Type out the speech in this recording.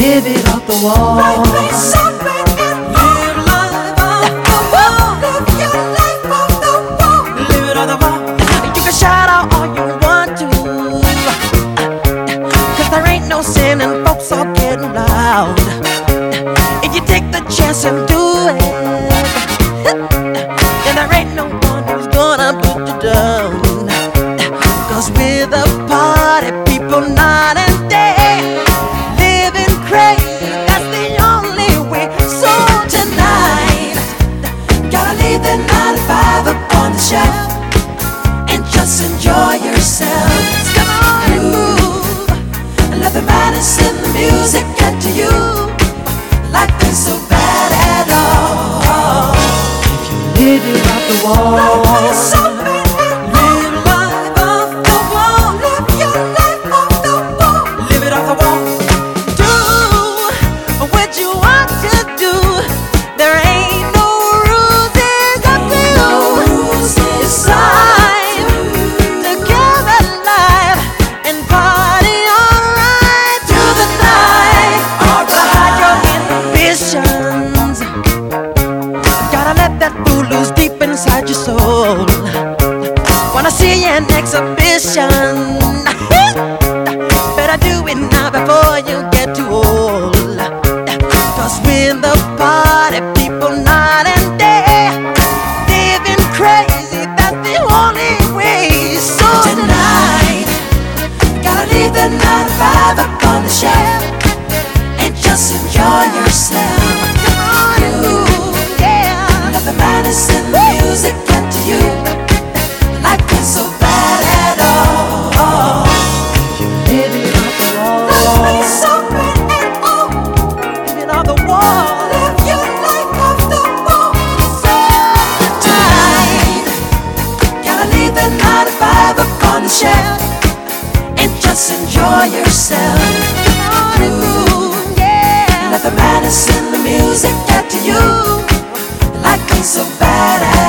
live it off the wall. Live life off the wall. Live your life off the wall. Live it off the wall. You can shout out all you want to, 'cause there ain't no sin and folks are getting loud. If you take the chance and do it, then there ain't no one who's gonna put you down. 'Cause with a party, people night and day, living crazy, that's the only way. So Tonight, gotta leave the 9 to 5 up on the shelf and just enjoy yourself. come on and move. And let the madness in the music get to you. Life ain't so bad at all. Live it off the wall. Life ain't so bad at all. Live life off the wall. Live your life off the wall. Live it off the wall. Do what you want to do. There ain't no rules, it's up to you. No rules, it's time to come alive and party alright through the night. Hide your Alright. inhibitions. Gotta let that fool loose deep inside your soul. Wanna see an exhibition? Better do it now before you get too old. 'Cause with the party, people night and day, living crazy, that's the only way. So Tonight, gotta leave the 9 to 5 up on the shelf and just enjoy yourself. come on and move, yeah. Let the madness in the music get to you. Life ain't so bad at all. Live it off the wall. Life ain't so bad at all. Live it off the wall. Live your life off the wall. Tonight, gotta leave the 9 to 5 up on the shelf and just enjoy yourself. Come on and move, yeah. Let the madness in the music get to you. Life ain't so bad